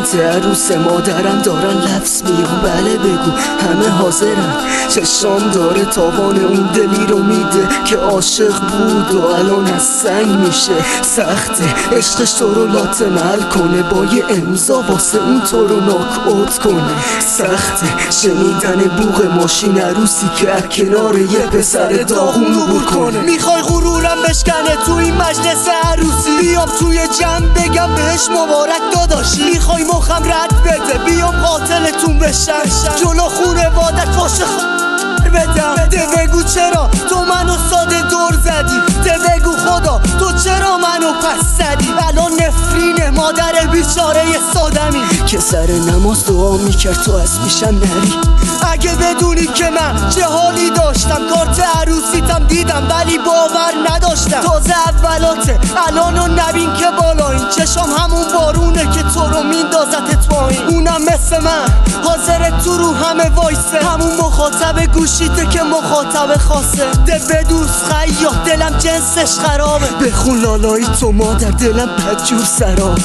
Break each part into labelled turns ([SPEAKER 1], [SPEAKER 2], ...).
[SPEAKER 1] دعوت عروس مادرم دارن لفظ میان. بله بگو همه حاضرن، چشام داره تاوان اون دلی رو میده که عاشق بود و الان از سنگ میشه. سخته عشقش تو رو لاتمل کنه، با یه امضا واسه اون تو رو ناک اوت کنه. سخته شنیدن بوق ماشین عروسی که از کنار یه پسر داغون عبور کنه.
[SPEAKER 2] میخوای غرورم بشکنه تو این مجلس عروسی، بیام توی جمع بگم بهش مبارک داداشی. میخوای مخم رد بده بیام قاتلتون بشم، جلو خونوادت فاش بدم. ده بگو چرا تو منو ساده دور زدی، ده بگو خدا تو چرا منو پس زدی. الان نفرینه مادر بیچاره سادمی
[SPEAKER 1] که سر نماز دعا میکرد تو از پیشم نری.
[SPEAKER 2] اگه بدونی که من چه حالی داشتم، کارت عروسیتم دیدم ولی باور نداشتم. تازه اولاته الانو نبین که بالایین، چشام همون بارونه که تو رو میندازتت پایین. اونم مثل من حاضر تو رو همه وایسه، همون مخاطب گوشیته که مخاطب خاصه. ده بدوس خیاط دلم جنسش خرابه،
[SPEAKER 1] بخون لالایی تو مادر دلم بدجور سرابه.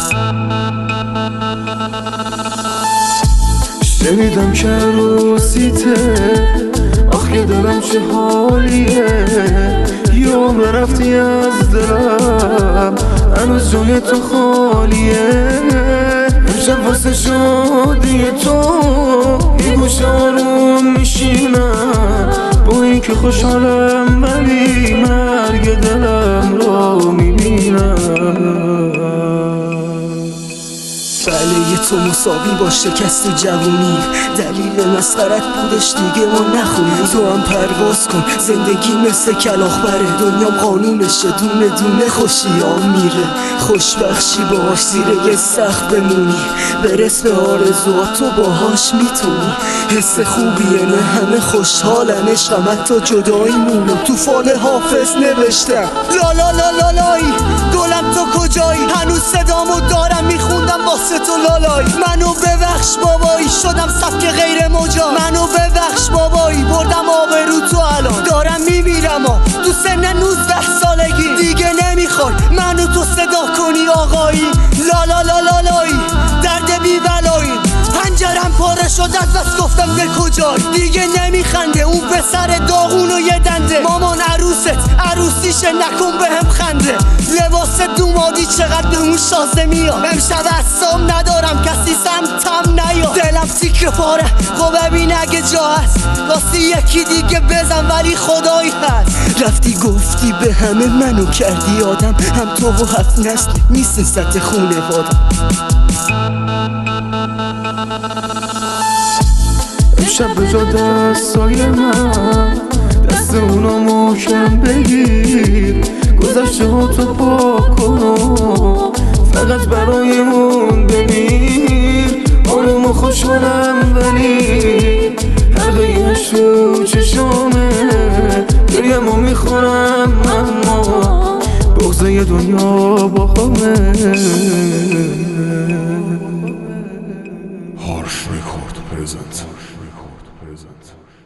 [SPEAKER 3] شنیدم که عروسیته، آخه دلم چه حالیه. یه عمر رفتی از دلم، هنوز جای تو خالیه. امشب واسه شادی تو یه گوشه آروم میشینم، با این که خوشحالم ولی مرگ دلم رو میبینم.
[SPEAKER 1] بله تو مساوی با شکست جوونی، دلیل مسخرت بودش دیگه ما نخونی. تو هم پرواز کن زندگی مثل کلاغ بره، دنیام قانونشه دونه دونه خوشیام میره. خوشبخشی باهاش زیر یه سقف بمونی، برس به آرزوات تو باهاش میتونی. حس خوبیه نه همه خوشحالن، عشقم حتی جدایی مونم تو فال حافظ نوشتم.
[SPEAKER 2] لا لا لا لا لایی گلم تو کجایی، هنوز صدامو دارم میخوندم واسه تو لالایی. منو ببخش بابایی شدم سبک غیر مجا، منو ببخش بابایی بردم آبرو تو الان دارم میمیرم تو سن 19 سالگی. دیگه نمیخوای منو تو صدا کنی آقایی. لا لا لا لا لایی درد بی بلایی، پنجرم پاره شد از بس گفتم به کجای. دیگه نمیخنده اون پسر داغون و یه دنده، مامان عروسیشه نکن بهم خنده. لباس دومادی چقدر به اون شازده میاد، امشب اصام ندارم کسی سمتم نیاد. دلم تیکه پاره خب ببین اگه جا هست واسه یکی دیگه بزن ولی خدایی هست.
[SPEAKER 1] رفتی گفتی به همه منو کردی آدم، هم تو و 7 نسل میسزت خونوادم.
[SPEAKER 3] امشب به جا دستای من، دست اونا محکم بگیر. گذشته ها تو پاک کن، فقط برایمون بمیر. آروم و خوشحالم ولی حلقه شو چشامه، گریم و میخورم اما بغضه دنیا با همه.
[SPEAKER 4] Harsh Record presents.